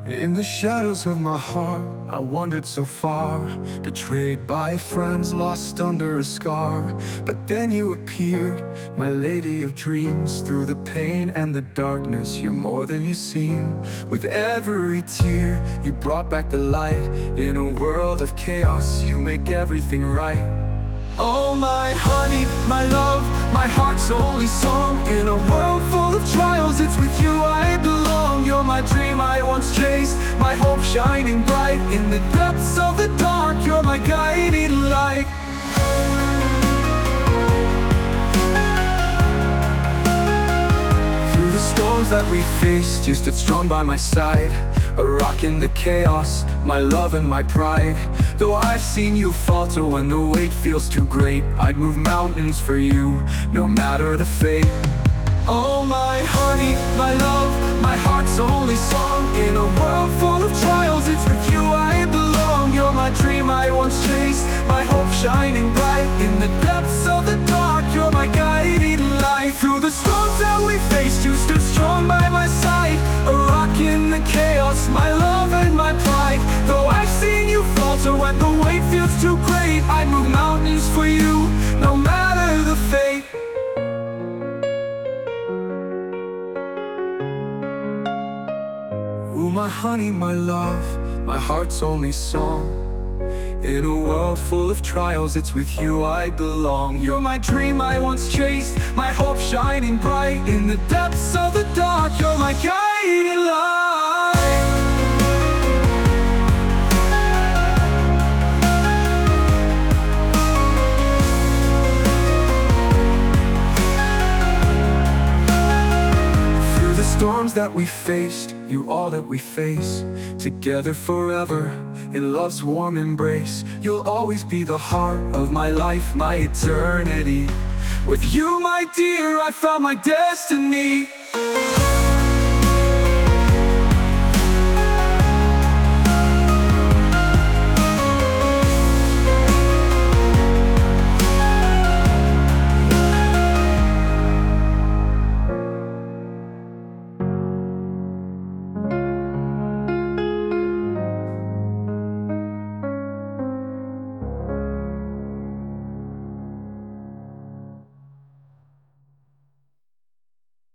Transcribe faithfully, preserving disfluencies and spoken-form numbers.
In the shadows of my heart, I wandered so far, betrayed by friends, lost under a scar. But then you appeared, my lady of dreams. Through the pain and the darkness, you're more than you seem. With every tear, you brought back the light. In a world of chaos, you make everything right. Oh my honey, my love, my heart's only song. In a world full of trials, it's with you I belong. You're my dream I once chased, my hope shining bright. In the depths of the dark, you're my guiding light. Through the storms that we faced, you stood strong by my side. A rock in the chaos, my love and my pride. Though I've seen you falter when the weight feels too great, I'd move mountains for you, no matter the fate. Oh my honey, my love, my heart's only song. In a world full of trials, it's with you I belong. You're my dream I once chased, my hope shining bright. In the depths of the dark, you're my guiding light. Through the storms that we faced, you stood strong by my side. A rock in the chaos, my love and my pride. Though I've seen you falter when the weight feels too great, I'd move mountains for you, no matter the fate. Ooh, my honey, my love, my heart's only song. In a world full of trials, it's with you I belong. You're my dream I once chased, my hope shining bright. In the depths of the dark, you're my guiding light. Through the storms that we faced, you all that we face, together forever in love's warm embrace. You'll always be the heart of my life, my eternity. With you, my dear, I found my destiny.